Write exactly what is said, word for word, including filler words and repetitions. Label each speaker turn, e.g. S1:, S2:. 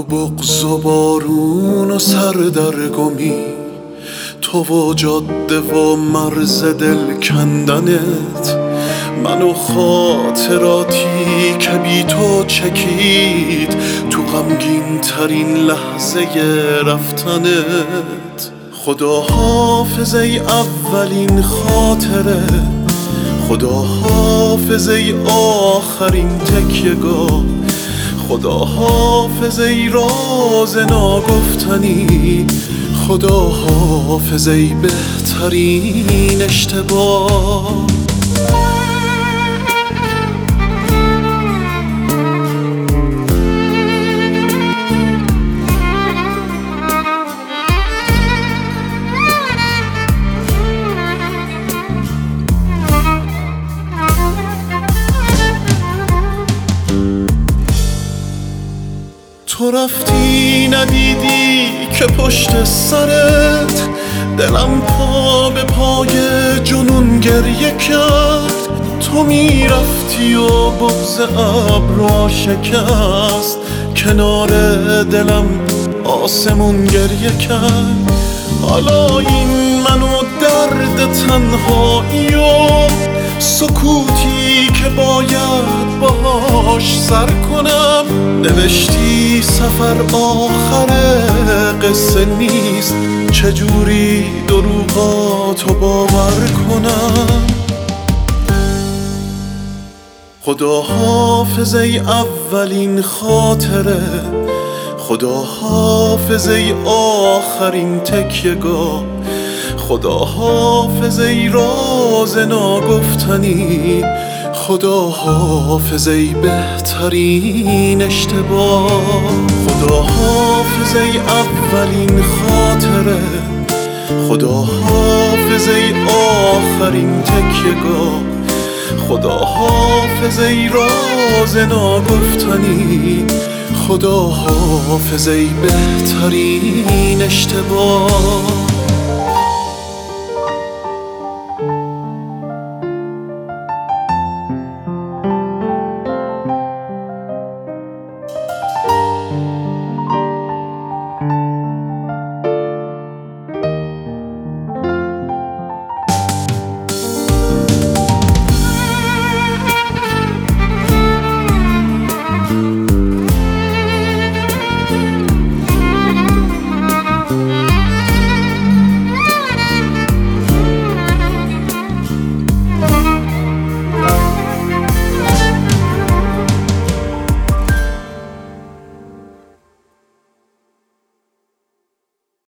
S1: بغض و بارون و سردرگمی، تو و جاده و مرز دل کندنت، من و خاطراتی که بی تو چکید تو غمگین ترین لحظه رفتنت. خدا حافظ ای اولین خاطره، خدا حافظ ای آخرین تکیه‌گاه، خدا حافظ ای راز ناگفتنی، خدا حافظ ای بهترین اشتباه. تو رفتی ندیدی که پشت سرت دلم پا به پای جنون گریه کرد. تو میرفتی و بغض ابرا شکست، کنار دلم آسمون گریه کرد. حالا این منو درد تنهایی و سکوتی که باید باهاش سر کنم. نوشتی سفر آخر قصه نیست، چجوری دروغاتو باور کنم. خدا حافظ ای اولین خاطره، خدا حافظ ای آخرین تکیه‌گاه، خدا حافظ ای راز ناگفتنی، خدا حافظ ای بهترین اشتباه. خدا حافظ ای اولین خاطره، خدا حافظ ای آخرین تکیه‌گاه، خدا حافظ ای راز ناگفتنی، خدا حافظ ای بهترین اشتباه.